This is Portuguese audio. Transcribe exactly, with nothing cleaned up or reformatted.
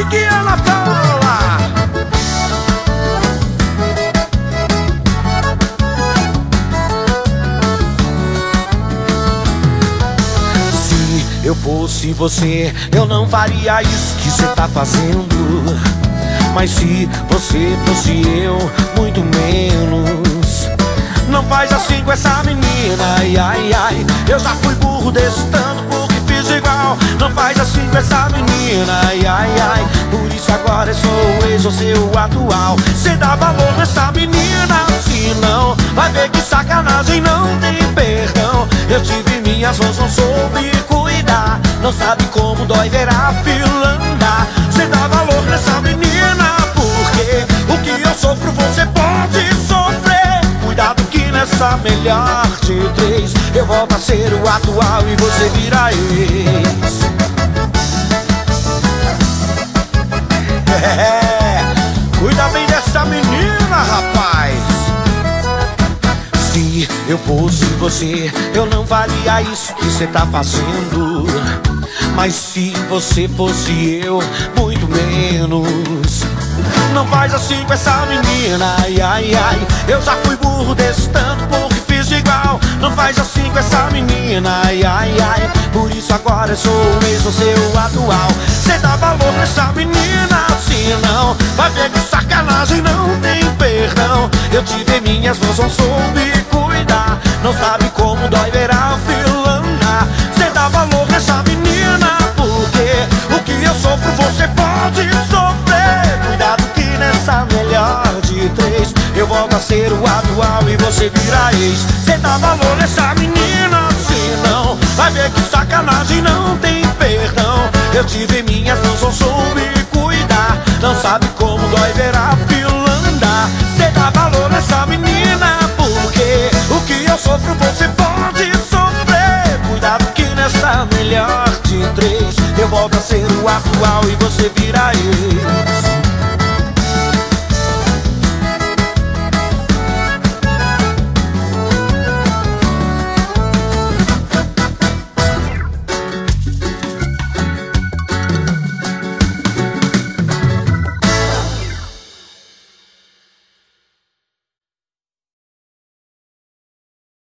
aqui, Ana Paula. Se eu fosse você, eu não faria isso que você tá fazendo. Mas se você fosse eu, muito menos. Não faz assim com essa menina, ai, ai, ai. Eu já fui burro desse tanto porque fiz igual. Não faz assim com essa menina, ai, ai, ai. Por isso agora eu sou o ex, você o atual. Cê dá valor nessa menina, se não vai ver que sacanagem não tem perdão. Eu tive minhas mãos, não soube cuidar. Não sabe como dói ver a fila andar. Cê dá valor nessa menina, porque o que eu sofro você pode sofrer. Cuidado que nessa melhor de três eu volto a ser o atual e você vira ex. É, cuida bem dessa menina, rapaz. Se eu fosse você, eu não faria isso que você tá fazendo. Mas se você fosse eu, muito menos. Não faz assim com essa menina, ai, ai, ai. Eu já fui burro desse tanto porque fiz igual. Não faz assim com essa menina, ai, ai, ai. Por isso agora eu sou o ex, você o atual. Cê dá valor nessa menina, se não vai ver que sacanagem não tem perdão. Eu tive minhas mãos, não soube cuidar. Não sabe como dói ver a fila andar. Cê dá valor nessa menina, porque o que eu sofro você pode sofrer. Cuidado que nessa melhor de três eu volto a ser o atual e você vira ex. Cê dá valor nessa menina, se não vai ver que sacanagem não tem perdão. Eu tive minhas mãos, não soube cuidar. Não sabe como dói ver a fila andar. Cê dá valor nessa menina, porque o que eu sofro você pode sofrer. Cuidado que nessa melhor de três eu volto a ser o atual e você vira ex.